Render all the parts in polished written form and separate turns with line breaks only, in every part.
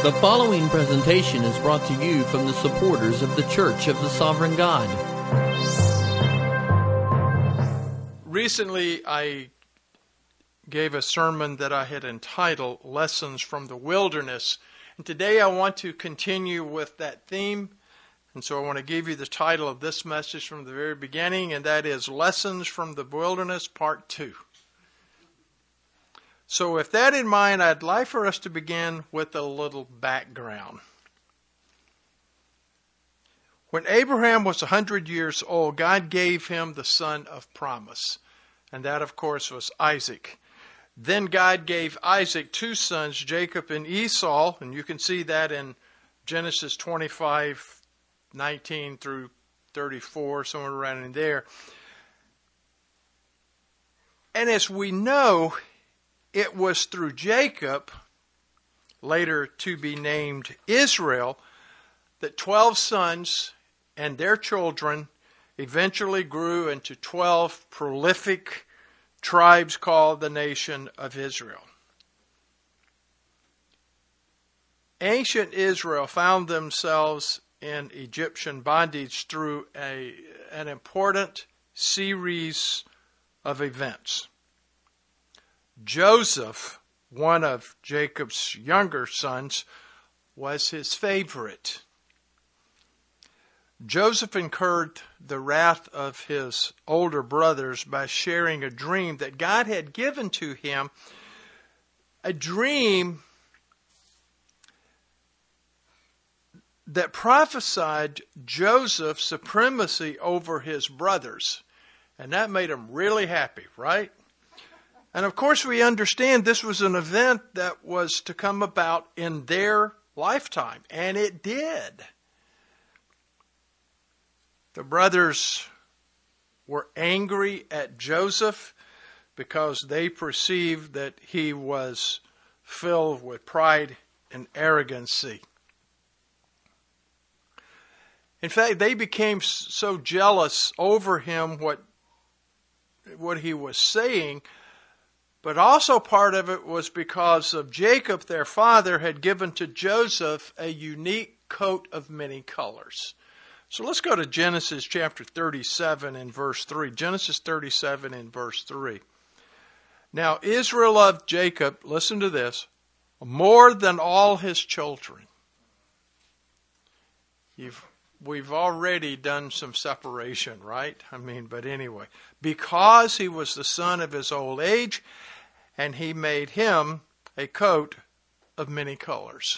The following presentation is brought to you from the supporters of the Church of the Sovereign God.
Recently, I gave a sermon that I had entitled Lessons from the Wilderness. And today I want to continue with that theme. And so I want to give you the title of this message from the very beginning, and that is Lessons from the Wilderness, Part 2. So with that in mind, I'd like for us to begin with a little background. When Abraham was 100 years old, God gave him the son of promise. And that, of course, was Isaac. Then God gave Isaac two sons, Jacob and Esau. And you can see that in Genesis 25:19 through 34, somewhere around in there. And as we know, it was through Jacob, later to be named Israel, that 12 sons and their children eventually grew into 12 prolific tribes called the nation of Israel. Ancient Israel found themselves in Egyptian bondage through an important series of events. Joseph, one of Jacob's younger sons, was his favorite. Joseph incurred the wrath of his older brothers by sharing a dream that God had given to him, a dream that prophesied Joseph's supremacy over his brothers. And that made him really happy, right? And of course we understand this was an event that was to come about in their lifetime. And it did. The brothers were angry at Joseph because they perceived that he was filled with pride and arrogancy. In fact, they became so jealous over him, what he was saying, but also part of it was because of Jacob, their father, had given to Joseph a unique coat of many colors. So let's go to Genesis chapter 37 and verse 3. Genesis 37 and verse 3. Now Israel loved Jacob, listen to this, more than all his children. We've already done some separation, right? But anyway. Because he was the son of his old age, and he made him a coat of many colors.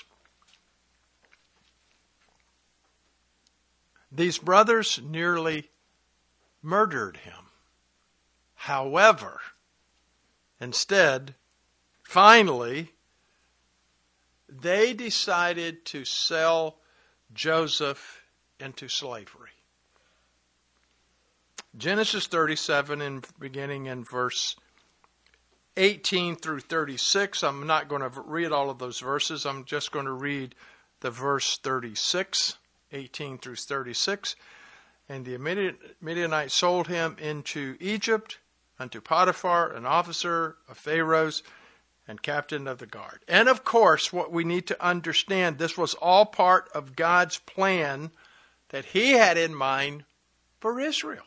These brothers nearly murdered him. However, instead, finally, they decided to sell Joseph into slavery. Genesis 37, beginning in verse 18 through 36. I'm not going to read all of those verses. I'm just going to read the verse 36, 18 through 36. And the Midianites sold him into Egypt unto Potiphar, an officer of Pharaoh's and captain of the guard. And of course, what we need to understand, this was all part of God's plan that he had in mind for Israel.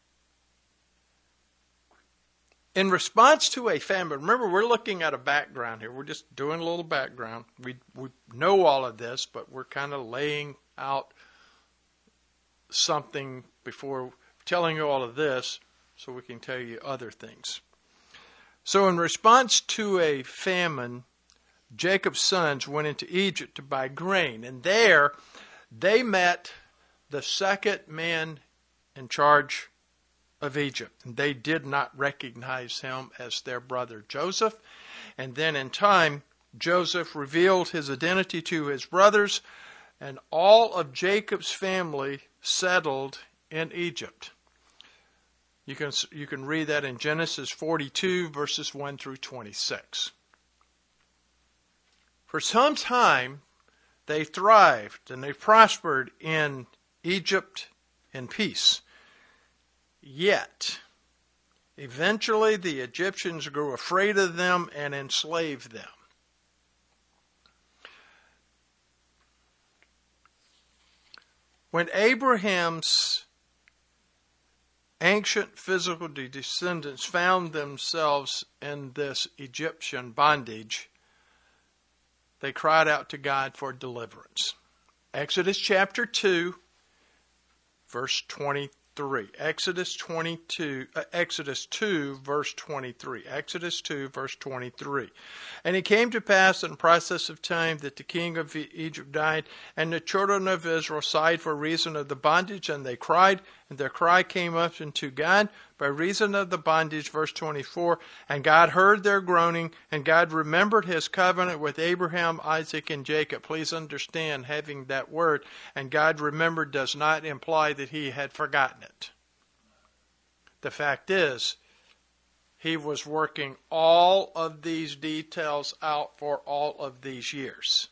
In response to a famine, remember we're looking at a background here. We're just doing a little background. We know all of this, but we're kind of laying out something before telling you all of this so we can tell you other things. So in response to a famine, Jacob's sons went into Egypt to buy grain. And there they met the second man in charge of Egypt. And they did not recognize him as their brother Joseph. And then in time, Joseph revealed his identity to his brothers, and all of Jacob's family settled in Egypt. You can read that in Genesis 42, verses 1 through 26. For some time, they thrived and they prospered in Egypt in peace. Yet, eventually the Egyptians grew afraid of them and enslaved them. When Abraham's ancient physical descendants found themselves in this Egyptian bondage, they cried out to God for deliverance. Exodus chapter 2, verse 23. Exodus 2, verse 23. Exodus 2, verse 23. And it came to pass in process of time that the king of Egypt died, and the children of Israel sighed for reason of the bondage, and they cried, and their cry came up unto God by reason of the bondage, verse 24. And God heard their groaning, and God remembered his covenant with Abraham, Isaac, and Jacob. Please understand, having that word, and God remembered, does not imply that he had forgotten it. The fact is, he was working all of these details out for all of these years.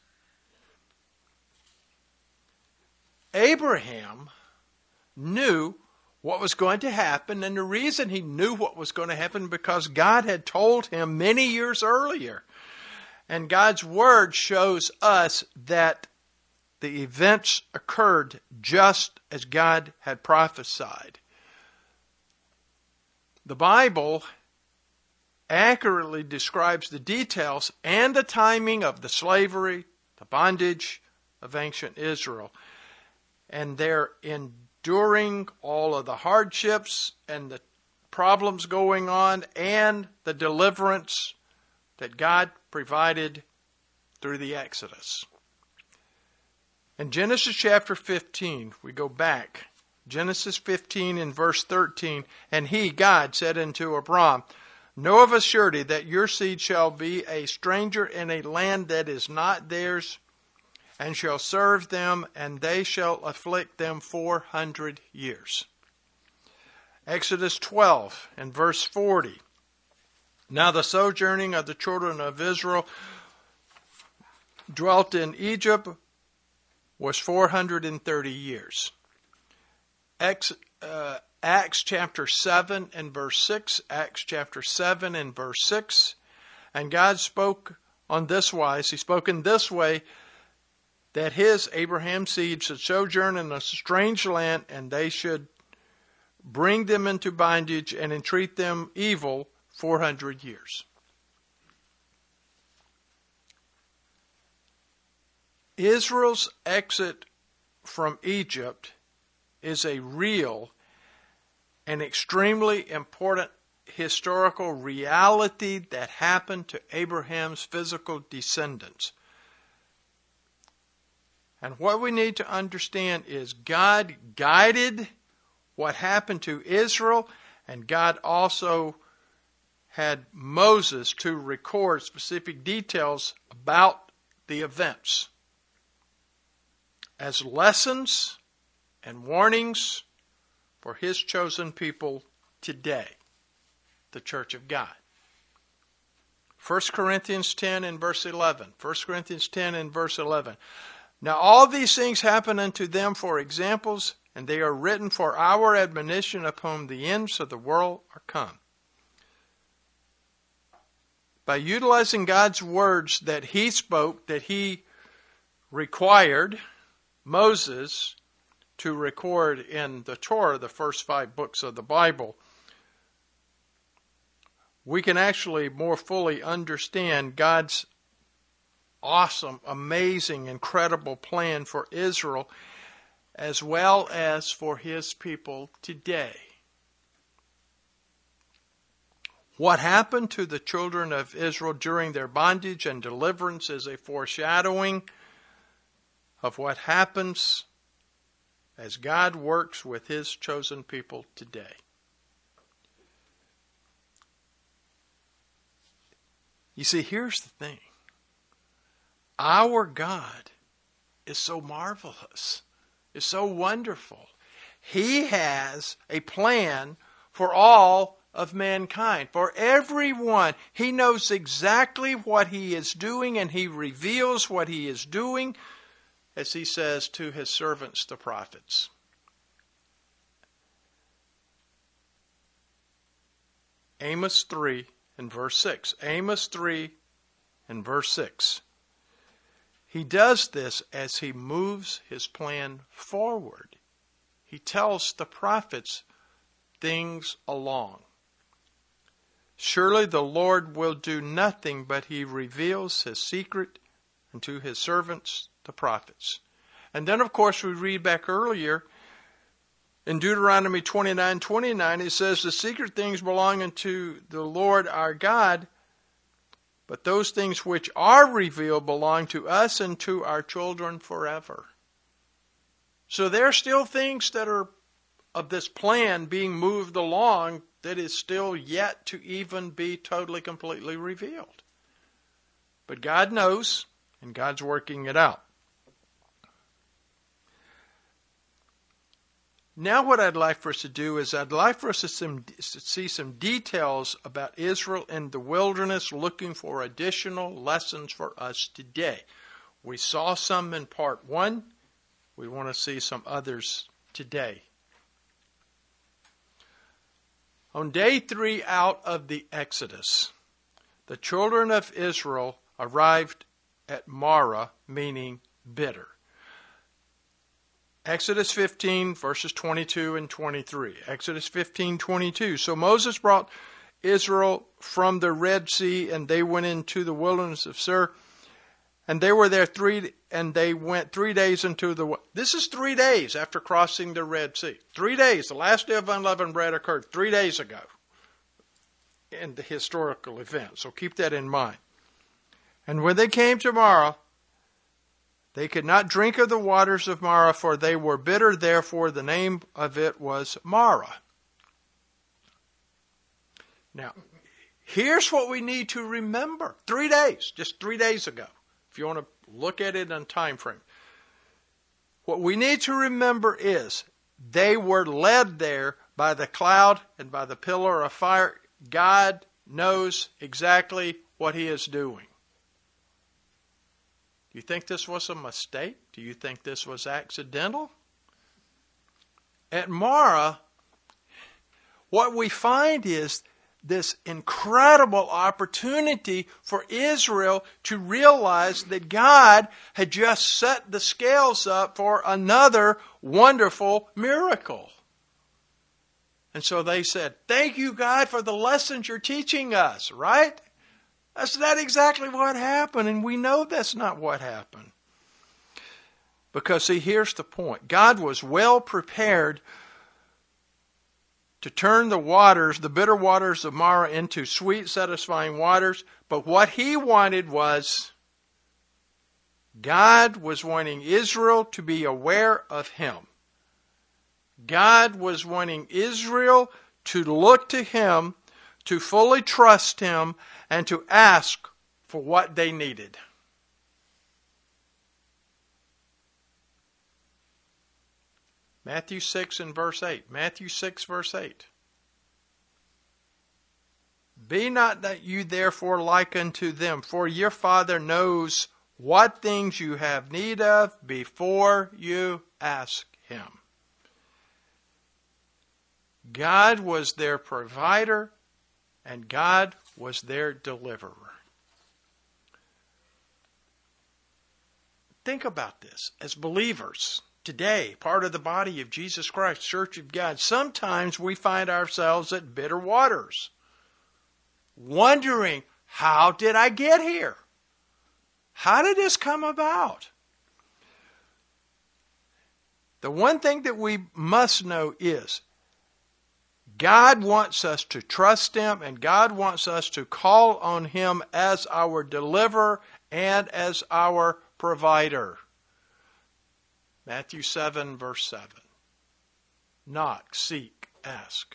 Abraham knew what was going to happen, and the reason he knew what was going to happen because God had told him many years earlier. And God's word shows us that the events occurred just as God had prophesied. The Bible accurately describes the details and the timing of the slavery, the bondage of ancient Israel, and their enduring all of the hardships and the problems going on and the deliverance that God provided through the Exodus. In Genesis chapter 15, we go back. Genesis 15 in verse 13, and he, God, said unto Abram, know of a surety that your seed shall be a stranger in a land that is not theirs, and shall serve them, and they shall afflict them 400 years. Exodus 12 and verse 40. Now the sojourning of the children of Israel dwelt in Egypt was 430 years. Acts chapter 7 and verse 6. Acts chapter 7 and verse 6. And God spoke on this wise. He spoke in this way, that his, Abraham's seed, should sojourn in a strange land, and they should bring them into bondage and entreat them evil 400 years. Israel's exit from Egypt is a real and extremely important historical reality that happened to Abraham's physical descendants. And what we need to understand is God guided what happened to Israel, and God also had Moses to record specific details about the events as lessons and warnings for his chosen people today, the Church of God. 1 Corinthians 10 and verse 11. 1 Corinthians 10 and verse 11. Now all these things happen unto them for examples, and they are written for our admonition, upon the ends of the world are come. By utilizing God's words that he spoke, that he required Moses to record in the Torah, the first 5 books of the Bible, we can actually more fully understand God's awesome, amazing, incredible plan for Israel as well as for his people today. What happened to the children of Israel during their bondage and deliverance is a foreshadowing of what happens as God works with his chosen people today. You see, here's the thing. Our God is so marvelous, is so wonderful. He has a plan for all of mankind, for everyone. He knows exactly what he is doing, and he reveals what he is doing, as he says to his servants, the prophets. Amos 3 and verse 6. Amos 3 and verse 6. He does this as he moves his plan forward. he tells the prophets things along. Surely the Lord will do nothing, but he reveals his secret unto his servants, the prophets. And then, of course, we read back earlier in Deuteronomy 29:29, it says, the secret things belong unto the Lord our God, but those things which are revealed belong to us and to our children forever. So there are still things that are of this plan being moved along that is still yet to even be totally, completely revealed. But God knows, and God's working it out. Now what I'd like for us to do is I'd like for us to see some details about Israel in the wilderness, looking for additional lessons for us today. We saw some in part 1. We want to see some others today. On day 3 out of the Exodus, the children of Israel arrived at Marah, meaning bitter. Exodus 15, verses 22 and 23. Exodus 15:22. So Moses brought Israel from the Red Sea, and they went into the wilderness of Shur, and they were there they went 3 days into the. This is 3 days after crossing the Red Sea. 3 days. The last day of unleavened bread occurred 3 days ago in the historical event. So keep that in mind. And when they came to Marah, they could not drink of the waters of Marah, for they were bitter. Therefore, the name of it was Marah. Now, here's what we need to remember. 3 days, just 3 days ago, if you want to look at it on time frame. What we need to remember is they were led there by the cloud and by the pillar of fire. God knows exactly what he is doing. Do you think this was a mistake? Do you think this was accidental? At Marah, what we find is this incredible opportunity for Israel to realize that God had just set the scales up for another wonderful miracle. And so they said, thank you, God, for the lessons you're teaching us, right? That's not exactly what happened, and we know that's not what happened. Because, see, here's the point. God was well prepared to turn the waters, the bitter waters of Marah, into sweet, satisfying waters. But what he wanted was, God was wanting Israel to be aware of him. God was wanting Israel to look to him, to fully trust him, and to ask for what they needed. Matthew 6 and verse 8. Matthew 6 verse 8. Be not that you therefore like unto them, for your Father knows what things you have need of before you ask him. God was their provider, and God was their deliverer. Think about this. As believers today, part of the body of Jesus Christ, Church of God, sometimes we find ourselves at bitter waters, wondering, how did I get here? How did this come about? The one thing that we must know is God wants us to trust him, and God wants us to call on him as our deliverer and as our provider. Matthew 7, verse 7. Knock, seek, ask.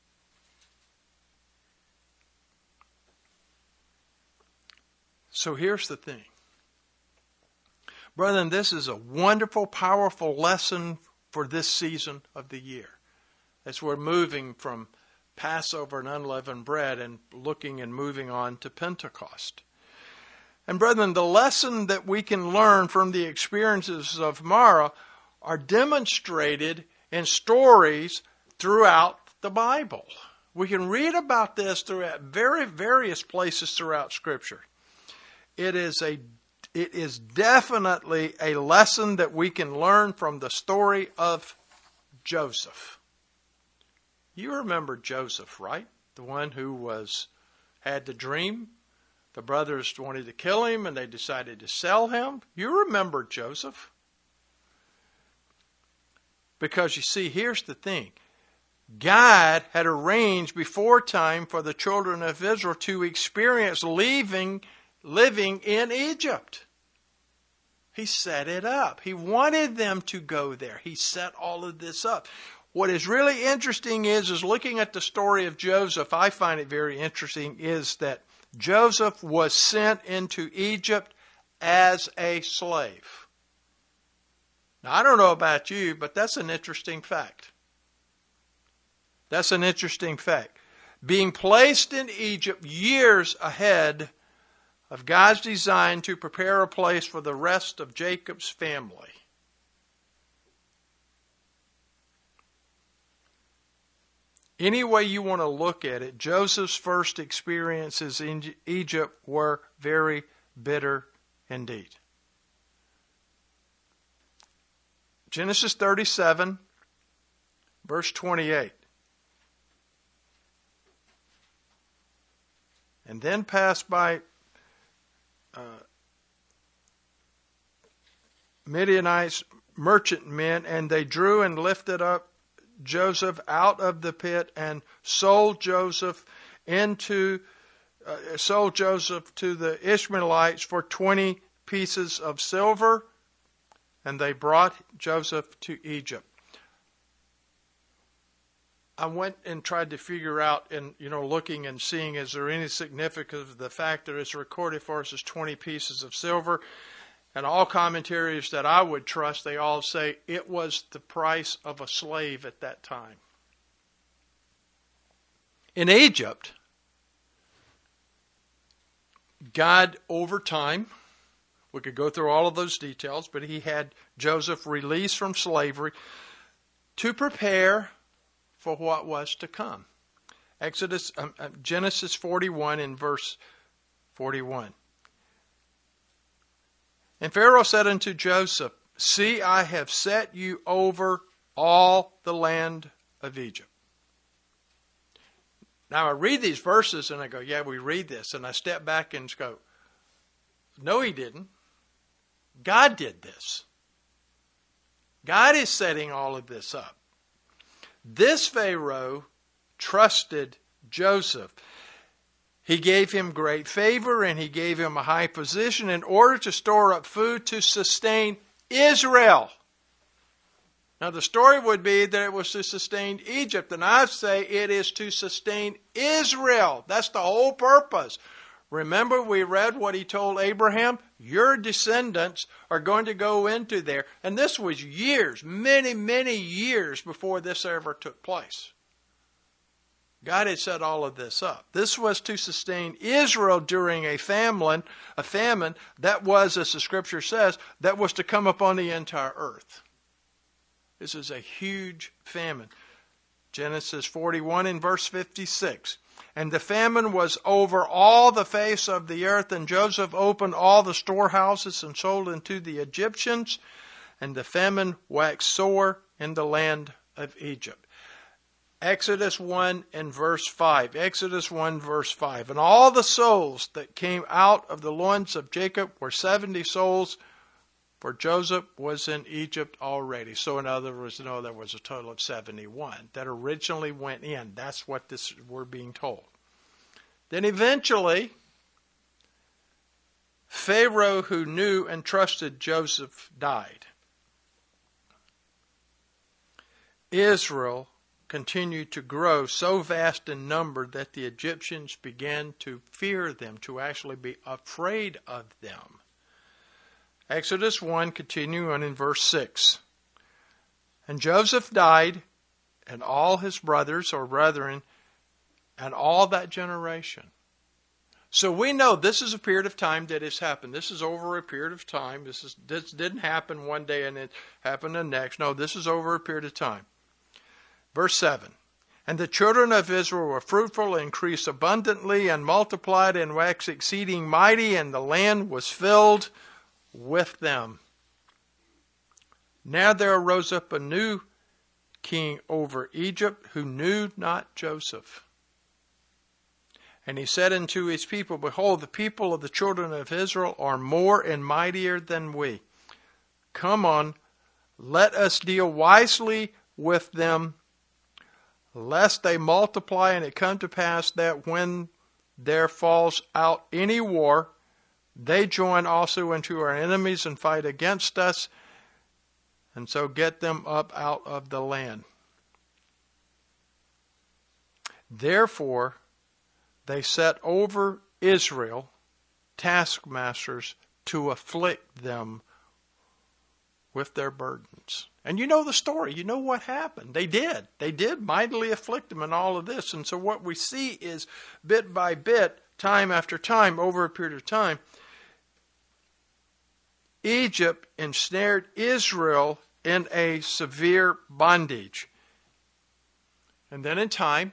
So here's the thing. Brethren, this is a wonderful, powerful lesson for this season of the year, as we're moving from Passover and unleavened bread and looking and moving on to Pentecost. And brethren, the lesson that we can learn from the experiences of Marah are demonstrated in stories throughout the Bible. We can read about this throughout various places throughout Scripture. It is definitely a lesson that we can learn from the story of Joseph. You remember Joseph, right? The one who had the dream. The brothers wanted to kill him and they decided to sell him. You remember Joseph. Because you see, here's the thing. God had arranged before time for the children of Israel to experience living in Egypt. He set it up. He wanted them to go there. He set all of this up. What is really interesting is looking at the story of Joseph, I find it very interesting, is that Joseph was sent into Egypt as a slave. Now, I don't know about you, but that's an interesting fact. That's an interesting fact. Being placed in Egypt years ahead of God's design to prepare a place for the rest of Jacob's family. Any way you want to look at it, Joseph's first experiences in Egypt were very bitter indeed. Genesis 37, verse 28. And then passed by Midianites, merchantmen, and they drew and lifted up Joseph out of the pit and sold Joseph to the Ishmaelites for 20 pieces of silver, and they brought Joseph to Egypt. I went and tried to figure out, and looking and seeing, is there any significance of the fact that it's recorded for us as 20 pieces of silver? And all commentaries that I would trust, they all say it was the price of a slave at that time. In Egypt, God, over time, we could go through all of those details, but he had Joseph released from slavery to prepare for what was to come. Genesis 41 in verse 41. And Pharaoh said unto Joseph, See, I have set you over all the land of Egypt. Now I read these verses and I go, yeah, we read this. And I step back and go, no, he didn't. God did this. God is setting all of this up. This Pharaoh trusted Joseph. He gave him great favor and he gave him a high position in order to store up food to sustain Israel. Now the story would be that it was to sustain Egypt, and I say it is to sustain Israel. That's the whole purpose. Remember we read what he told Abraham? Your descendants are going to go into there. And this was years, many, many years before this ever took place. God had set all of this up. This was to sustain Israel during a famine that was, as the scripture says, that was to come upon the entire earth. This is a huge famine. Genesis 41 in verse 56. And the famine was over all the face of the earth, and Joseph opened all the storehouses and sold unto the Egyptians, and the famine waxed sore in the land of Egypt. Exodus 1 and verse 5. Exodus 1 verse 5. And all the souls that came out of the loins of Jacob were 70 souls, for Joseph was in Egypt already. So in other words, there was a total of 71 that originally went in. That's what we're being told. Then eventually, Pharaoh, who knew and trusted Joseph, died. Israel continued to grow so vast in number that the Egyptians began to fear them, to actually be afraid of them. Exodus 1, continuing on in verse 6. And Joseph died, and all his brothers or brethren, and all that generation. So we know this is a period of time that has happened. This is over a period of time. This didn't happen one day and it happened the next. No, this is over a period of time. Verse 7. And the children of Israel were fruitful, increased abundantly, and multiplied, and waxed exceeding mighty, and the land was filled with them. Now there arose up a new king over Egypt, who knew not Joseph. And he said unto his people, Behold, the people of the children of Israel are more and mightier than we. Come on, let us deal wisely with them, lest they multiply, and it come to pass that when there falls out any war, they join also into our enemies and fight against us, and so get them up out of the land. Therefore, they set over Israel taskmasters to afflict them with their burdens. And you know the story. You know what happened. They did. They did mightily afflict them in all of this. And so what we see is bit by bit, time after time, over a period of time, Egypt ensnared Israel in a severe bondage. And then in time,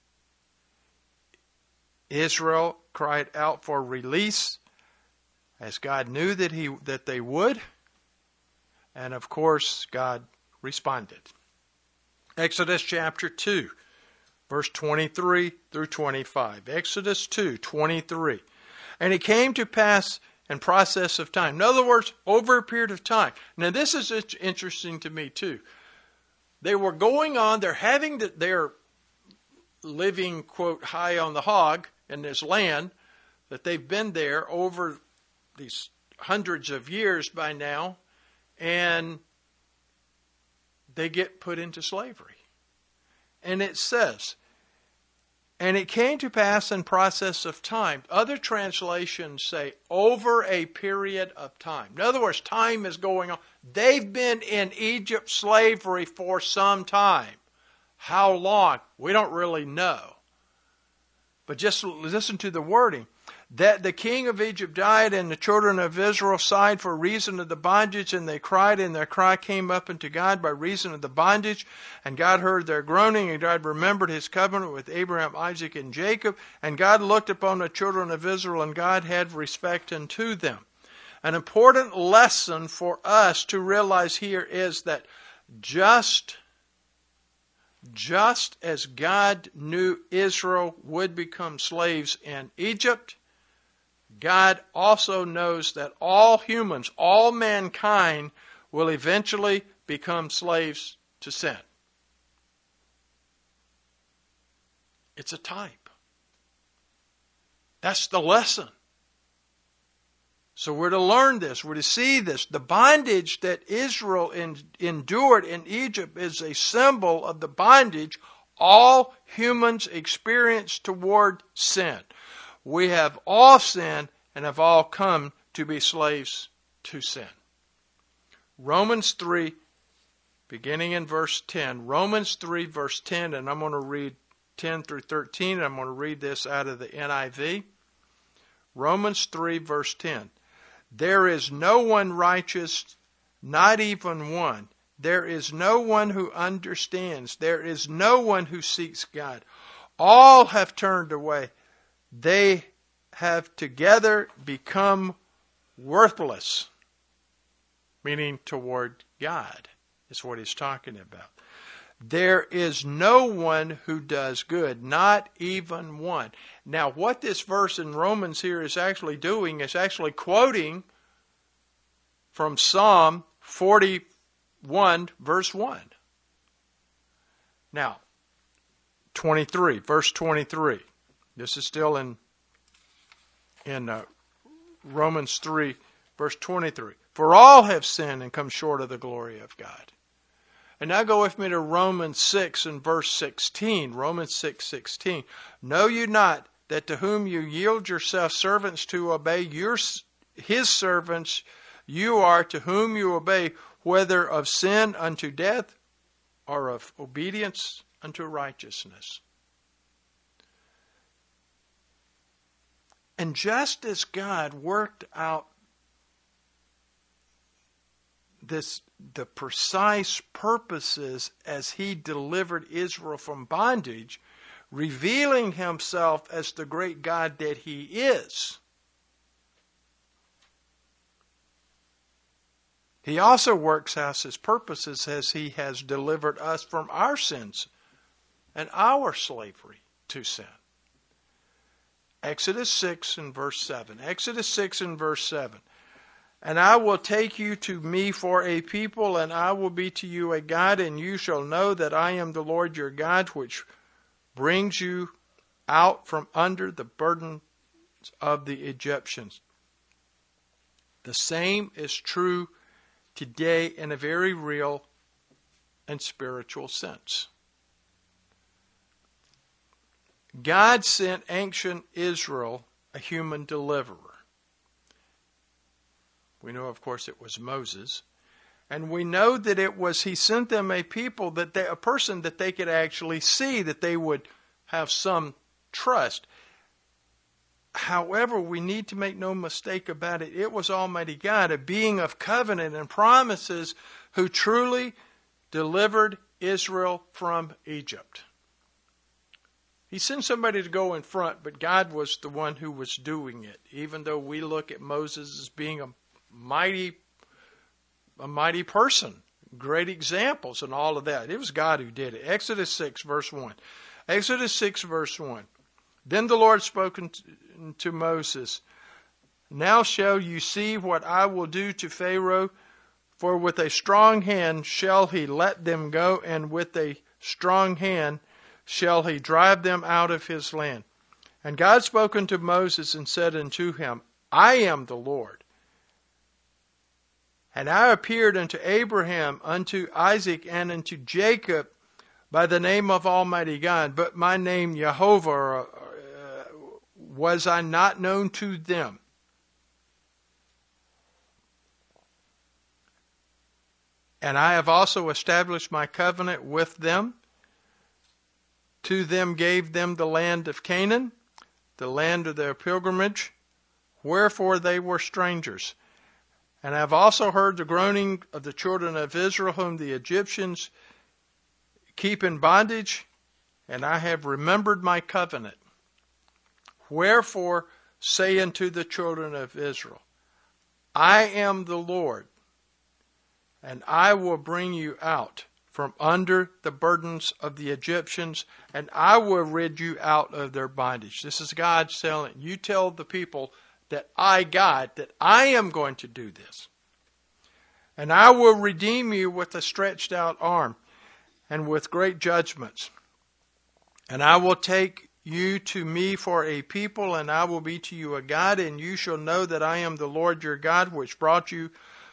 Israel cried out for release, as God knew that they would. And of course, God responded. Exodus chapter 2, verse 23 through 25. Exodus 2, 23. And it came to pass in process of time. In other words, over a period of time. Now this is interesting to me too. They were going on, they're living, quote, high on the hog in this land, that they've been there over these hundreds of years by now, and they get put into slavery. And it says, and it came to pass in process of time. Other translations say over a period of time. In other words, time is going on. They've been in Egypt slavery for some time. How long? We don't really know. But just listen to the wording. That the king of Egypt died, and the children of Israel sighed for reason of the bondage, and they cried, and their cry came up unto God by reason of the bondage. And God heard their groaning, and God remembered his covenant with Abraham, Isaac, and Jacob. And God looked upon the children of Israel, and God had respect unto them. An important lesson for us to realize here is that just as God knew Israel would become slaves in Egypt, God also knows that all humans, all mankind, will eventually become slaves to sin. It's a type. That's the lesson. So we're to learn this. We're to see this. The bondage that Israel endured in Egypt is a symbol of the bondage all humans experience toward sin. We have all sinned and have all come to be slaves to sin. Romans 3, beginning in verse 10. Romans 3, verse 10, and I'm going to read 10 through 13, and I'm going to read this out of the NIV. Romans 3, verse 10. There is no one righteous, not even one. There is no one who understands. There is no one who seeks God. All have turned away. They have together become worthless. Meaning toward God is what he's talking about. There is no one who does good, not even one. Now, what this verse in Romans here is actually doing is actually quoting from Psalm 41, verse 1. Now, 23, verse 23. This is still in Romans 3, verse 23. For all have sinned and come short of the glory of God. And now go with me to Romans 6 and verse 16. Romans 6:16. Know you not that to whom you yield yourselves servants to obey, his servants you are, to whom you obey, whether of sin unto death or of obedience unto righteousness. And just as God worked out the precise purposes as he delivered Israel from bondage, revealing himself as the great God that he is, He also works out his purposes as he has delivered us from our sins and our slavery to sin. Exodus 6 and verse 7. Exodus 6 and verse 7. And I will take you to me for a people, and I will be to you a God, and you shall know that I am the Lord your God, which brings you out from under the burdens of the Egyptians. The same is true today in a very real and spiritual sense. God sent ancient Israel a human deliverer. We know, of course, it was Moses. And we know that he sent them a people, a person that they could actually see, that they would have some trust. However, we need to make no mistake about it. It was Almighty God, a being of covenant and promises, who truly delivered Israel from Egypt. He sent somebody to go in front, but God was the one who was doing it. Even though we look at Moses as being a mighty person, great examples and all of that. It was God who did it. Exodus 6 verse 1. Exodus 6 verse 1. Then the Lord spoke to Moses, Now shall you see what I will do to Pharaoh, for with a strong hand shall he let them go, and with a strong hand shall he drive them out of his land. And God spoke unto Moses and said unto him, I am the Lord. And I appeared unto Abraham, unto Isaac, and unto Jacob by the name of Almighty God, but my name Jehovah was I not known to them. And I have also established my covenant with them. To them gave them the land of Canaan, the land of their pilgrimage, wherefore they were strangers. And I have also heard the groaning of the children of Israel, whom the Egyptians keep in bondage, and I have remembered my covenant. Wherefore say unto the children of Israel, I am the Lord, and I will bring you out from under the burdens of the Egyptians, and I will rid you out of their bondage. This is God telling you, tell the people that God, that I am going to do this. And I will redeem you with a stretched out arm and with great judgments. And I will take you to me for a people, and I will be to you a God, and you shall know that I am the Lord your God, which brought you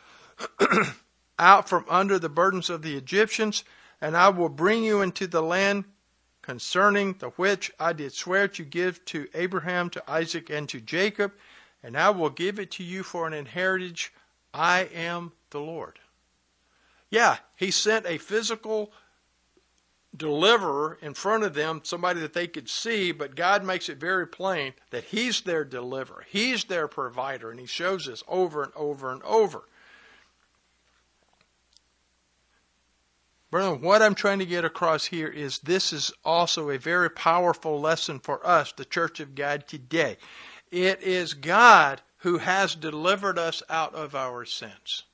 out from under the burdens of the Egyptians, and I will bring you into the land concerning the which I did swear to give to Abraham, to Isaac, and to Jacob, and I will give it to you for an inheritance. I am the Lord. Yeah, he sent a physical deliverer in front of them, somebody that they could see, but God makes it very plain that he's their deliverer. He's their provider, and he shows this over and over and over. Brother, what I'm trying to get across here is this is also a very powerful lesson for us, the Church of God today. It is God who has delivered us out of our sins.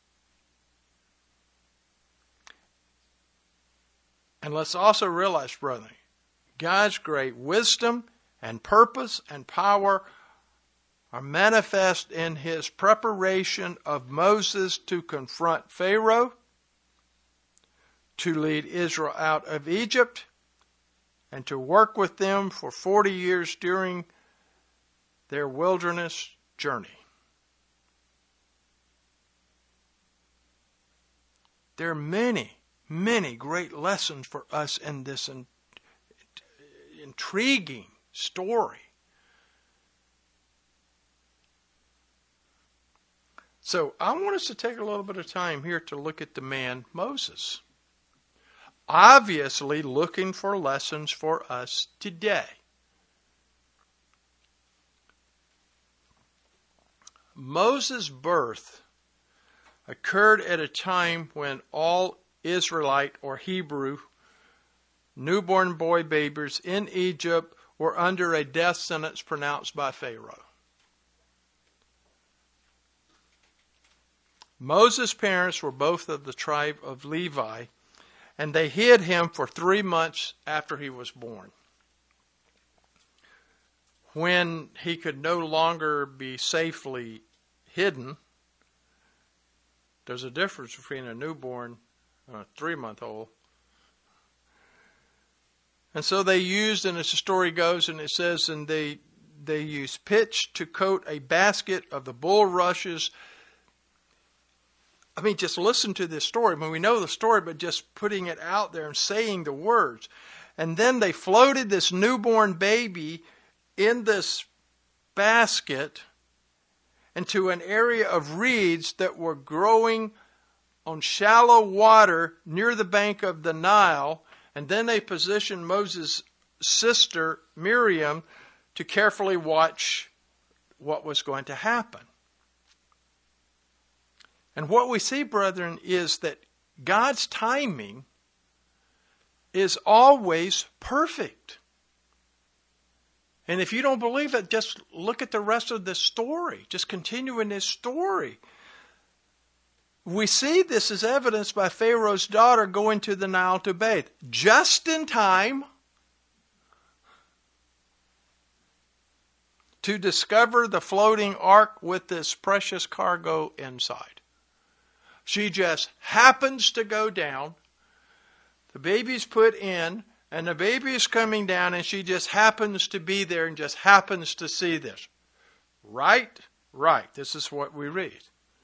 And let's also realize, brother, God's great wisdom and purpose and power are manifest in his preparation of Moses to confront Pharaoh, to lead Israel out of Egypt, and to work with them for 40 years during their wilderness journey. There are many, many great lessons for us in this intriguing story. So I want us to take a little bit of time here to look at the man Moses. Obviously looking for lessons for us today. Moses' birth occurred at a time when all Israelite or Hebrew newborn boy babies in Egypt were under a death sentence pronounced by Pharaoh. Moses' parents were both of the tribe of Levi, and they hid him for 3 months after he was born. When he could no longer be safely hidden, there's a difference between a newborn and a 3-month-old. And so they used, and as the story goes, and it says, and they used pitch to coat a basket of the bulrushes. I mean, just listen to this story. I mean, we know the story, but just putting it out there and saying the words. And then they floated this newborn baby in this basket into an area of reeds that were growing on shallow water near the bank of the Nile. And then they positioned Moses' sister, Miriam, to carefully watch what was going to happen. And what we see, brethren, is that God's timing is always perfect. And if you don't believe it, just look at the rest of this story. Just continue in this story. We see this as evidenced by Pharaoh's daughter going to the Nile to bathe. Just in time to discover the floating ark with this precious cargo inside. She just happens to go down. The baby's put in, and the baby is coming down, and she just happens to be there and just happens to see this. Right? Right. This is what we read.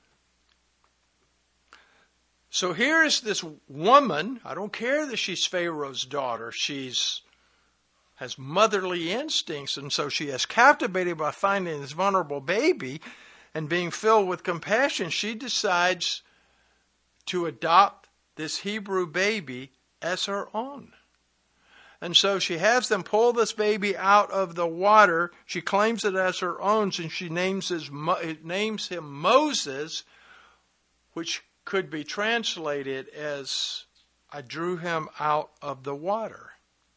So here is this woman. I don't care that she's Pharaoh's daughter. She's has motherly instincts, and so she is captivated by finding this vulnerable baby and being filled with compassion. She decides to adopt this Hebrew baby as her own. And so she has them pull this baby out of the water. She claims it as her own, and she names him Moses, which could be translated as, I drew him out of the water.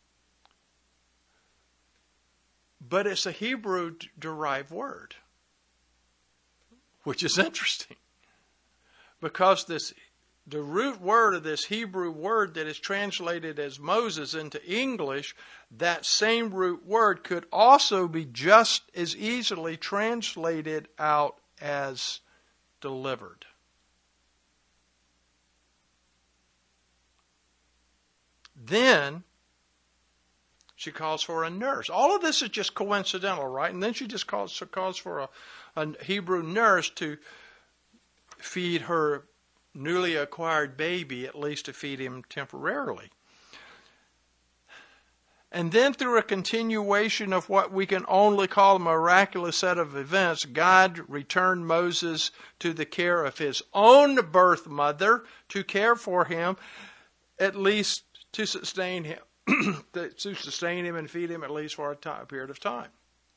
But it's a Hebrew-derived word, which is interesting. Because the root word of this Hebrew word that is translated as Moses into English, that same root word could also be just as easily translated out as delivered. Then she calls for a nurse. All of this is just coincidental, right? And then she just calls for a Hebrew nurse to feed her newly acquired baby, at least to feed him temporarily. And then through a continuation of what we can only call a miraculous set of events, God returned Moses to the care of his own birth mother to care for him, at least to sustain him, and feed him at least for a period of time.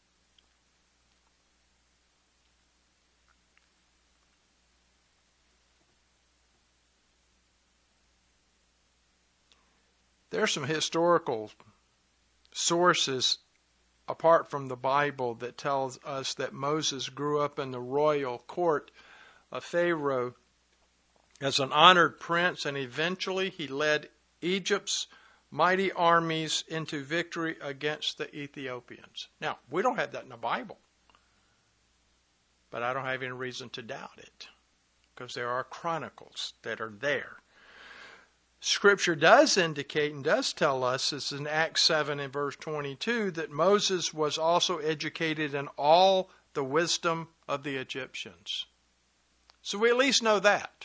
There are some historical sources apart from the Bible that tells us that Moses grew up in the royal court of Pharaoh as an honored prince, and eventually he led Egypt's mighty armies into victory against the Ethiopians. Now, we don't have that in the Bible, but I don't have any reason to doubt it, because there are chronicles that are there. Scripture does indicate and does tell us, it's in Acts 7 and verse 22, that Moses was also educated in all the wisdom of the Egyptians. So we at least know that.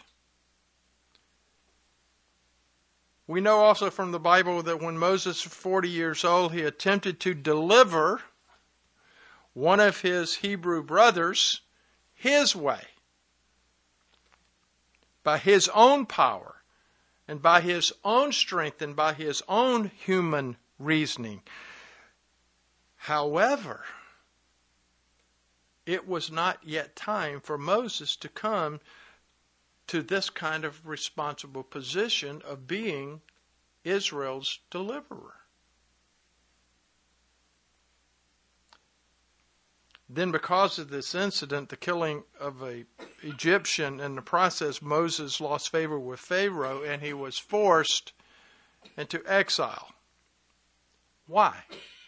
We know also from the Bible that when Moses was 40 years old, he attempted to deliver one of his Hebrew brothers his way, by his own power, and by his own strength, and by his own human reasoning. However, it was not yet time for Moses to come to this kind of responsible position of being Israel's deliverer. Then because of this incident, the killing of a Egyptian. In the process, Moses lost favor with Pharaoh and he was forced into exile. Why?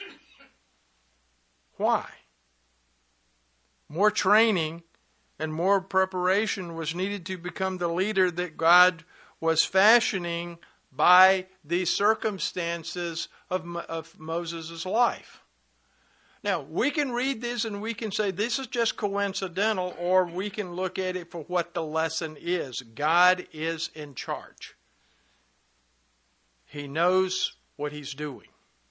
Why? More training and more preparation was needed to become the leader that God was fashioning by these circumstances of Moses' life. Now, we can read this and we can say this is just coincidental, or we can look at it for what the lesson is. God is in charge. He knows what he's doing.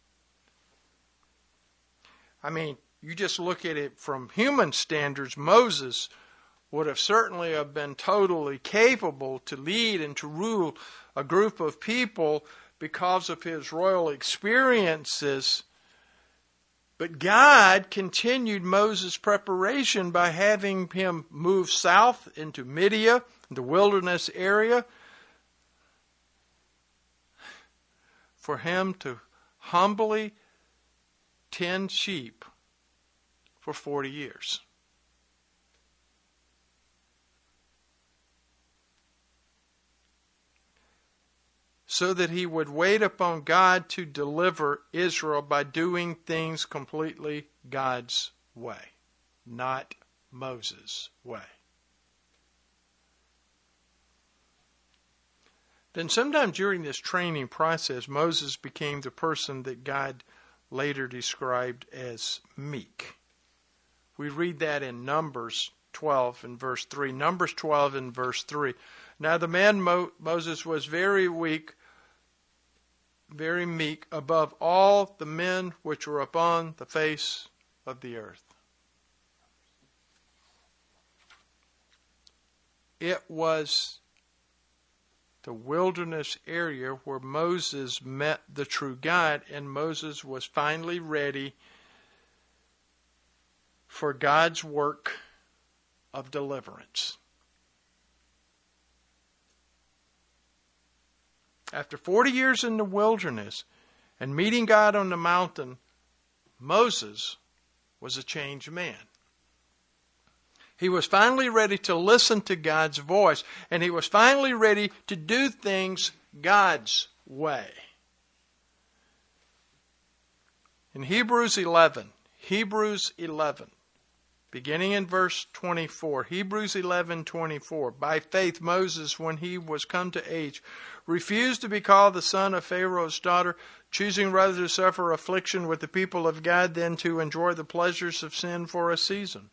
I mean, you just look at it from human standards, Moses would have certainly have been totally capable to lead and to rule a group of people because of his royal experiences. But God continued Moses' preparation by having him move south into Midian, the wilderness area, for him to humbly tend sheep for 40 years. So that he would wait upon God to deliver Israel by doing things completely God's way, not Moses' way. Then sometime during this training process, Moses became the person that God later described as meek. We read that in Numbers 12 and verse 3. Numbers 12 and verse 3. Now the man Moses was very weak, very meek, above all the men which were upon the face of the earth. It was the wilderness area where Moses met the true God, and Moses was finally ready for God's work of deliverance. After 40 years in the wilderness and meeting God on the mountain, Moses was a changed man. He was finally ready to listen to God's voice, and he was finally ready to do things God's way. In Hebrews 11, beginning in verse 24, Hebrews 11:24, by faith Moses, when he was come to age, refused to be called the son of Pharaoh's daughter, choosing rather to suffer affliction with the people of God than to enjoy the pleasures of sin for a season,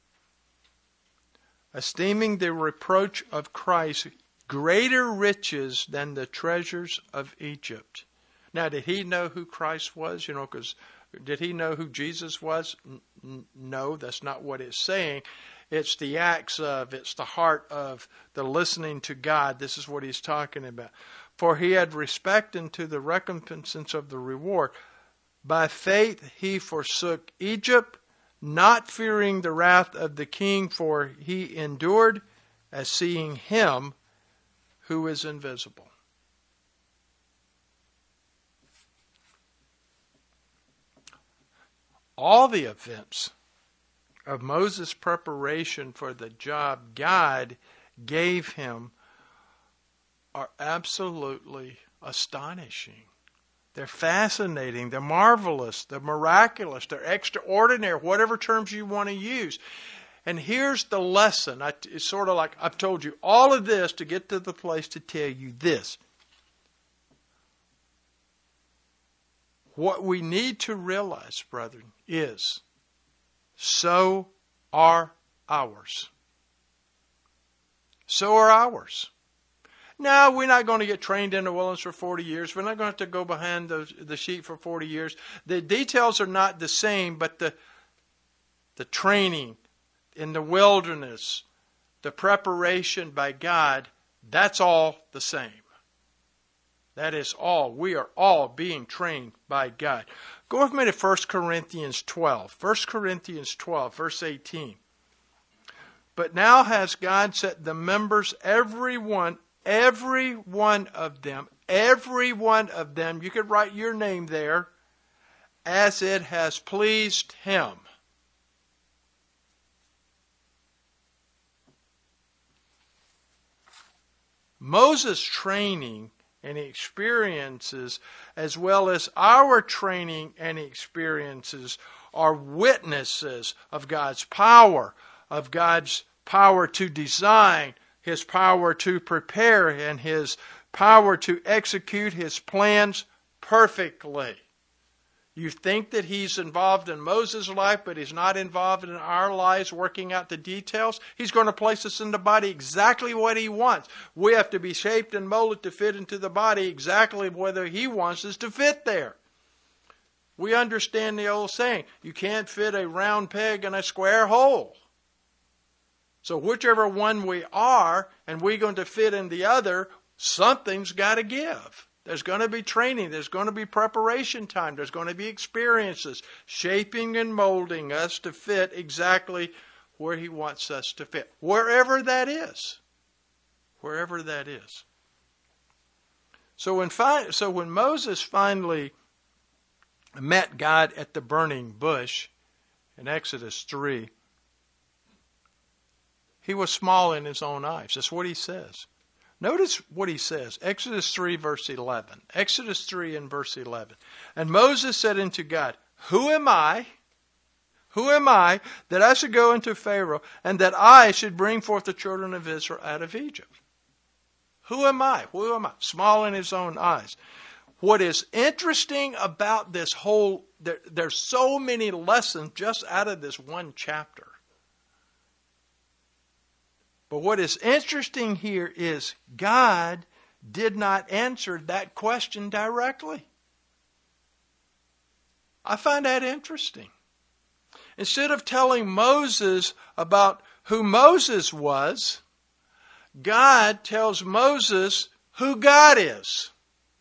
esteeming the reproach of Christ greater riches than the treasures of Egypt. Now, did he know who Christ was? Because did he know who Jesus was? No, that's not what it's saying. It's the acts of, it's the heart of the listening to God. This is what he's talking about. For he had respect unto the recompense of the reward. By faith he forsook Egypt, not fearing the wrath of the king, for he endured as seeing him who is invisible. All the events of Moses' preparation for the job God gave him are absolutely astonishing. They're fascinating, they're marvelous, they're miraculous, they're extraordinary, whatever terms you want to use. And here's the lesson. It's sort of like I've told you all of this to get to the place to tell you this. What we need to realize, brethren, is so are ours. So are ours. Now, we're not going to get trained in the wilderness for 40 years. We're not going to have to go behind the sheep for 40 years. The details are not the same, but the training in the wilderness, the preparation by God, that's all the same. That is all. We are all being trained by God. Go with me to 1 Corinthians 12. 1 Corinthians 12, verse 18. But now has God set the members, every one of them, you could write your name there, as it has pleased him. Moses' training and experiences, as well as our training and experiences, are witnesses of God's power to design, His power to prepare, and His power to execute His plans perfectly. You think that He's involved in Moses' life, but He's not involved in our lives working out the details? He's going to place us in the body exactly what He wants. We have to be shaped and molded to fit into the body exactly whether He wants us to fit there. We understand the old saying, you can't fit a round peg in a square hole. So whichever one we are, and we're going to fit in the other, something's got to give. There's going to be training. There's going to be preparation time. There's going to be experiences shaping and molding us to fit exactly where He wants us to fit. Wherever that is. Wherever that is. So when Moses finally met God at the burning bush in Exodus 3, he was small in his own eyes. That's what he says. Notice what he says. Exodus 3 verse 11. Exodus 3 and verse 11. And Moses said unto God, Who am I? Who am I that I should go unto Pharaoh and that I should bring forth the children of Israel out of Egypt? Who am I? Who am I? Small in his own eyes. What is interesting about this whole, there's so many lessons just out of this one chapter. But what is interesting here is God did not answer that question directly. I find that interesting. Instead of telling Moses about who Moses was, God tells Moses who God is.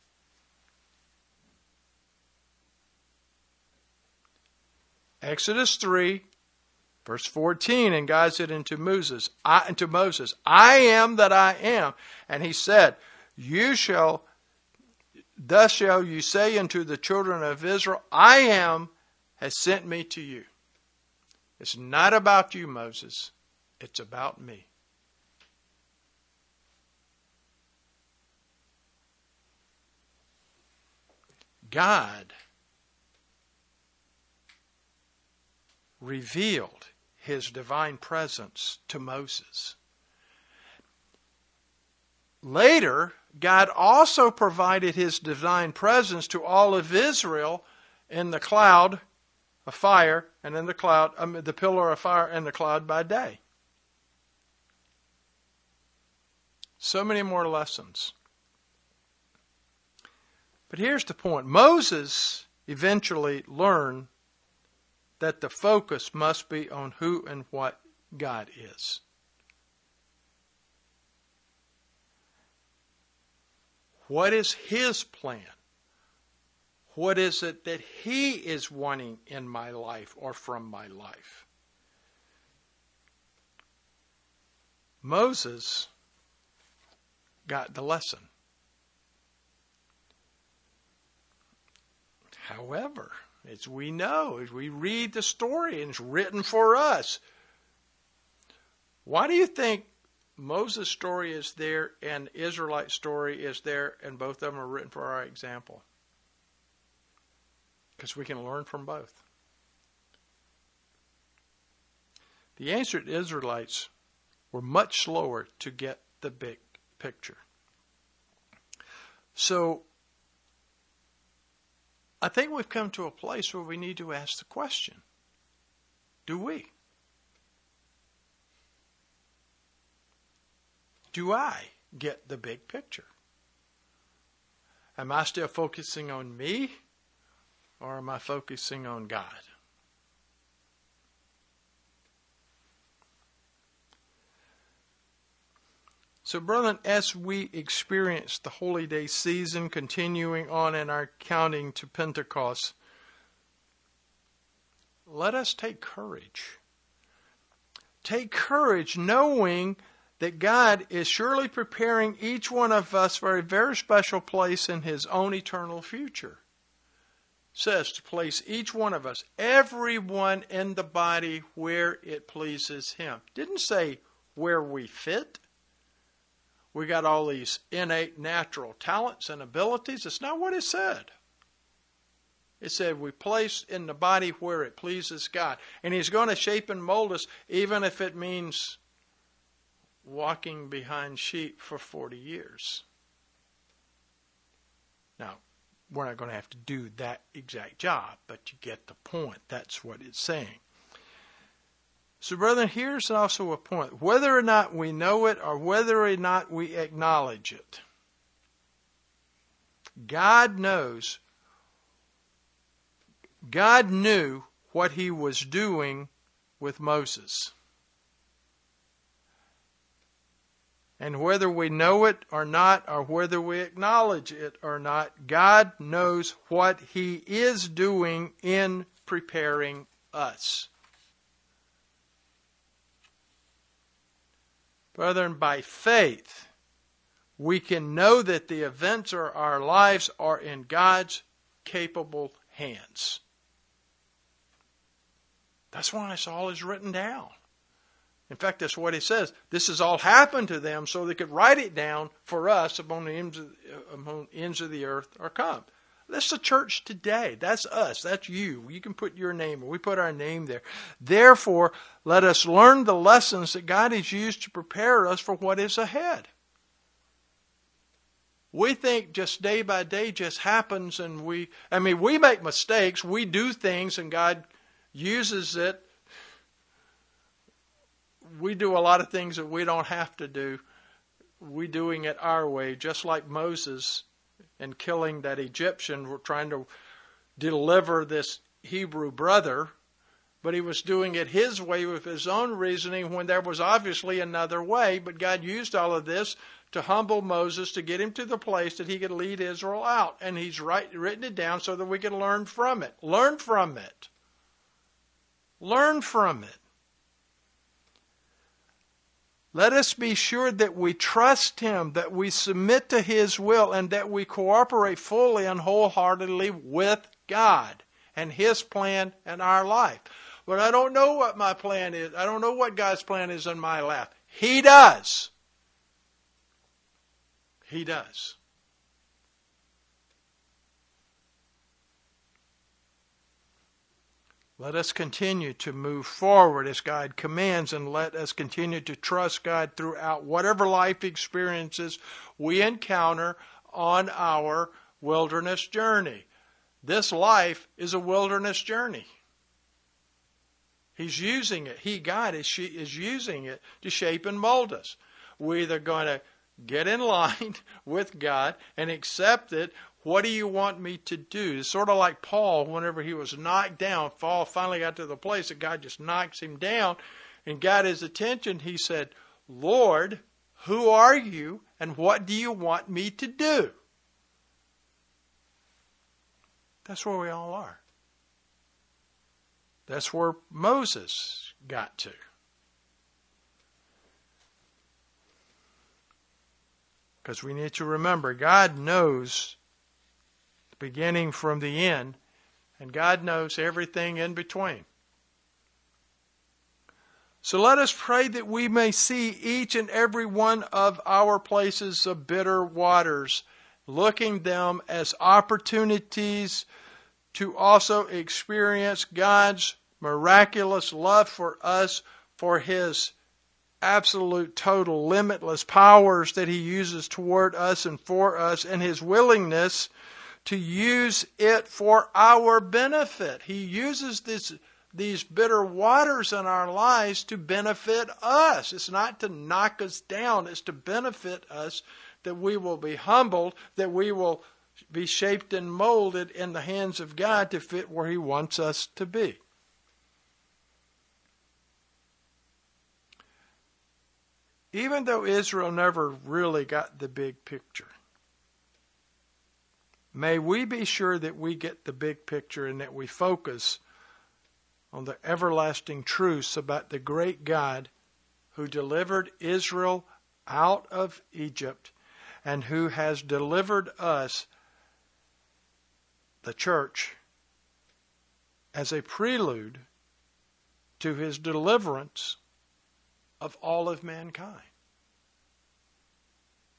Exodus 3, verse 14, and God said unto Moses, I am that I am. And He said, thus shall you say unto the children of Israel, I am has sent me to you. It's not about you, Moses. It's about me. God revealed His divine presence to Moses. Later, God also provided His divine presence to all of Israel in the cloud of fire and in the pillar of fire and the cloud by day. So many more lessons. But here's the point. Moses eventually learned that the focus must be on who and what God is. What is His plan? What is it that He is wanting in my life or from my life? Moses got the lesson. However, as we know, as we read the story, and it's written for us, why do you think Moses' story is there and the Israelite story is there, and both of them are written for our example? Because we can learn from both. The ancient Israelites were much slower to get the big picture. So, I think we've come to a place where we need to ask the question, do we? Do I get the big picture? Am I still focusing on me, or am I focusing on God? So, brethren, as we experience the Holy Day season, continuing on in our counting to Pentecost, let us take courage. Take courage knowing that God is surely preparing each one of us for a very special place in His own eternal future. It says to place each one of us, everyone in the body, where it pleases Him. It didn't say where we fit. we got all these innate natural talents and abilities. It's not what it said. It said we place in the body where it pleases God. And He's going to shape and mold us, even if it means walking behind sheep for 40 years. Now, we're not going to have to do that exact job, but you get the point. That's what it's saying. So, brethren, here's also a point. Whether or not we know it or whether or not we acknowledge it, God knows. God knew what He was doing with Moses. And whether we know it or not, or whether we acknowledge it or not, God knows what He is doing in preparing us. Brethren, by faith, we can know that the events of our lives are in God's capable hands. That's why this all is written down. In fact, that's what He says. This has all happened to them so they could write it down for us upon the ends of the earth are come. That's the church today. That's us. That's you. You can put your name, or we put our name there. Therefore, let us learn the lessons that God has used to prepare us for what is ahead. We think just day by day just happens, and we make mistakes. We do things, and God uses it. We do a lot of things that we don't have to do. We're doing it our way, just like Moses and killing that Egyptian. We're trying to deliver this Hebrew brother, but he was doing it his way with his own reasoning when there was obviously another way. But God used all of this to humble Moses, to get him to the place that he could lead Israel out. And He's written it down so that we can learn from it. Learn from it. Learn from it. Let us be sure that we trust Him, that we submit to His will, and that we cooperate fully and wholeheartedly with God and His plan in our life. But I don't know what my plan is. I don't know what God's plan is in my life. He does. He does. Let us continue to move forward as God commands, and let us continue to trust God throughout whatever life experiences we encounter on our wilderness journey. This life is a wilderness journey. He's using it. God is using it to shape and mold us. We're either going to get in line with God and accept it. What do you want me to do? It's sort of like Paul, whenever he was knocked down, finally got to the place that God just knocks him down and got his attention. He said, Lord, who are you and what do you want me to do? That's where we all are. That's where Moses got to. Because we need to remember, God knows the beginning from the end, and God knows everything in between. So let us pray that we may see each and every one of our places of bitter waters, looking them as opportunities to also experience God's miraculous love for us, for His absolute, total, limitless powers that He uses toward us and for us, and His willingness to use it for our benefit. He uses these bitter waters in our lives to benefit us. It's not to knock us down. It's to benefit us, that we will be humbled, that we will be shaped and molded in the hands of God to fit where He wants us to be. Even though Israel never really got the big picture, may we be sure that we get the big picture and that we focus on the everlasting truths about the great God who delivered Israel out of Egypt and who has delivered us, the church, as a prelude to His deliverance of all of mankind.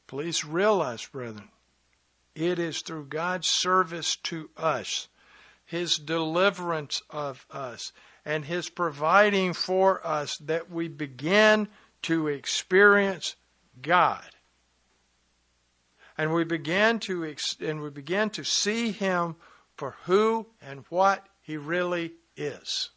Please realize, brethren, it is through God's service to us, His deliverance of us, and His providing for us that we begin to experience God. And we begin to see Him for who and what He really is.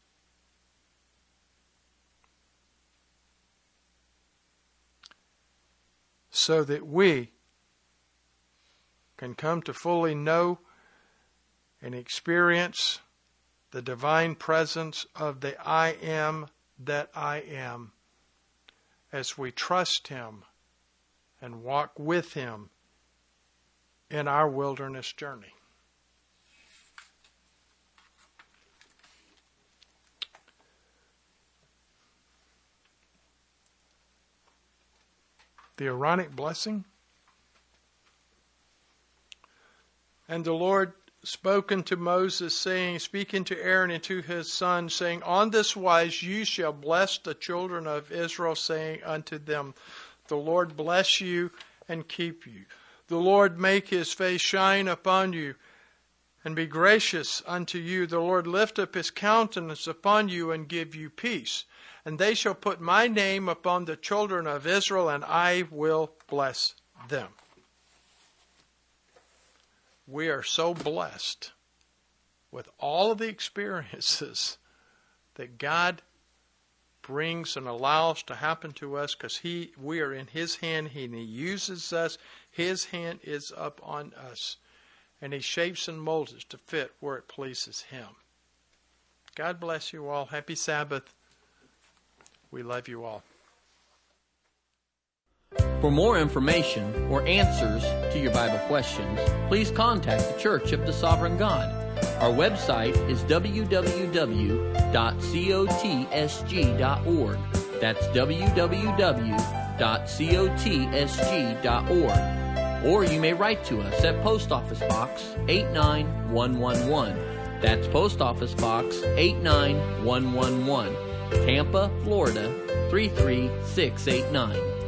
So that we can come to fully know and experience the divine presence of the I am that I am as we trust Him and walk with Him in our wilderness journey. The Aaronic blessing. And the Lord spoke unto Moses, saying, speaking to Aaron and to his sons, saying, on this wise you shall bless the children of Israel, saying unto them, the Lord bless you and keep you. The Lord make His face shine upon you and be gracious unto you. The Lord lift up His countenance upon you and give you peace. And they shall put my name upon the children of Israel, and I will bless them. We are so blessed with all of the experiences that God brings and allows to happen to us, because we are in His hand, and He uses us. His hand is up on us, and He shapes and molds us to fit where it pleases Him. God bless you all. Happy Sabbath. We love you all.
For more information or answers to your Bible questions, please contact the Church of the Sovereign God. Our website is www.cotsg.org. That's www.cotsg.org. Or you may write to us at Post Office Box 89111. That's Post Office Box 89111. Tampa, Florida 33689.